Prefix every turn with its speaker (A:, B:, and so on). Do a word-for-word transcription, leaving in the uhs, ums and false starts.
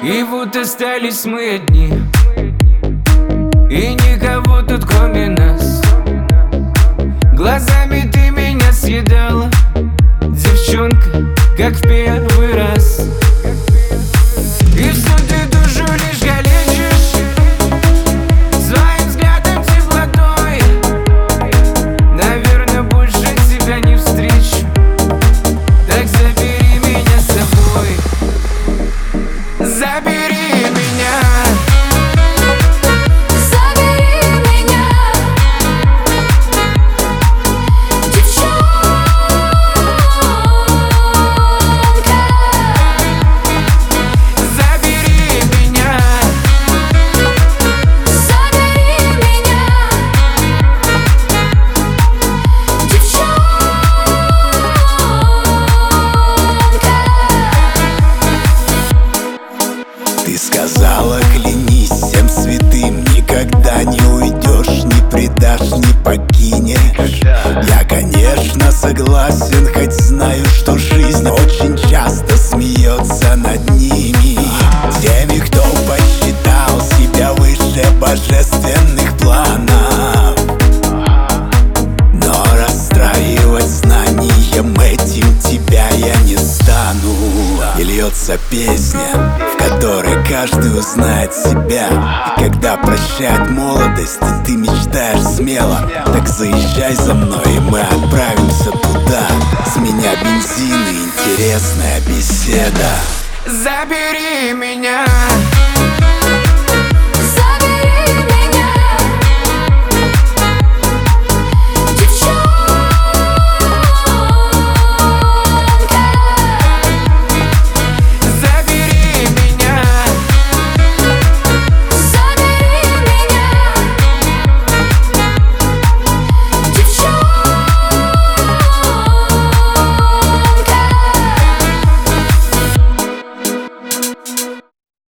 A: И вот остались мы одни, и никого тут кроме нас. Глазами ты меня съедала, девчонка, как в первый раз. И все ты душу лишь калечишь своим взглядом, теплотой. Наверное, больше тебя не встречу, так забери меня с собой. Забери меня,
B: забери меня, девчонка.
A: забери меня,
B: Забери меня, девчонка.
C: Ты сказала, клянись всем святым, никогда не уйдешь, не предашь, не покинешь. Я, конечно, согласен, хоть знаю, что жизнь очень часто смеется над ними, теми, кто посчитал себя выше божественных планов. Но расстраивать знанием этим тебя я не стану. И льется песня, в которой каждый узнает себя. И когда прощать молодость, ты мечтаешь смело, так заезжай за мной, и мы отправимся туда. С меня бензин и интересная беседа.
A: забери меня.